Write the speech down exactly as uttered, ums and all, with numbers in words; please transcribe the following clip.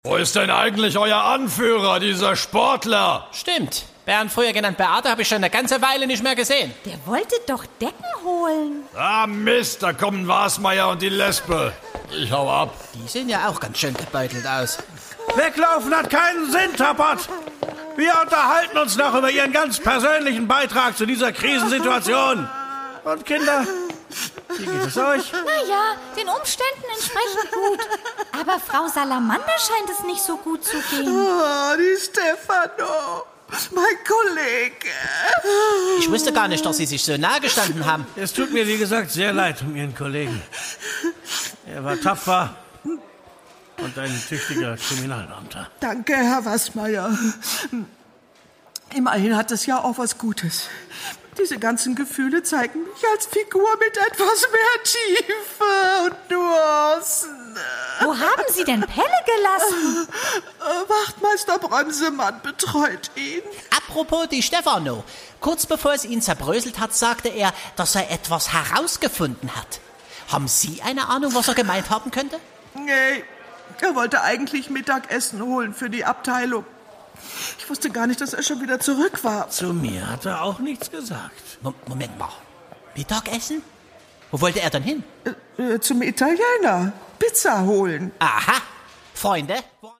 Wo ist denn eigentlich euer Anführer, dieser Sportler? Stimmt. Bernd, früher genannt Beate, habe ich schon eine ganze Weile nicht mehr gesehen. Der wollte doch Decken holen. Ah Mist, da kommen Wasmeier und die Lesbe. Ich hau ab. Die sehen ja auch ganz schön gebeutelt aus. Weglaufen hat keinen Sinn, Tappert. Wir unterhalten uns noch über Ihren ganz persönlichen Beitrag zu dieser Krisensituation. Und Kinder, wie geht es euch? Naja, den Umständen entsprechend gut. Aber Frau Salamander scheint es nicht so gut zu gehen. Oh, die Stefano, mein Kollege. Ich wusste gar nicht, dass Sie sich so nahe gestanden haben. Es tut mir, wie gesagt, sehr leid um Ihren Kollegen. Er war tapfer und ein tüchtiger Kriminalbeamter. Danke, Herr Wasmeier. Immerhin hat es ja auch was Gutes. Diese ganzen Gefühle zeigen mich als Figur mit etwas mehr Tiefe und Nuancen. Wo haben Sie denn Pelle gelassen? Wachtmeister Bremsemann betreut ihn. Apropos die Stefano. Kurz bevor es ihn zerbröselt hat, sagte er, dass er etwas herausgefunden hat. Haben Sie eine Ahnung, was er gemeint haben könnte? Nee, er wollte eigentlich Mittagessen holen für die Abteilung. Ich wusste gar nicht, dass er schon wieder zurück war. Zu mir hat er auch nichts gesagt. Mo- Moment mal. Mittagessen? Wo wollte er denn hin? Äh, äh, zum Italiener. Pizza holen. Aha. Freunde...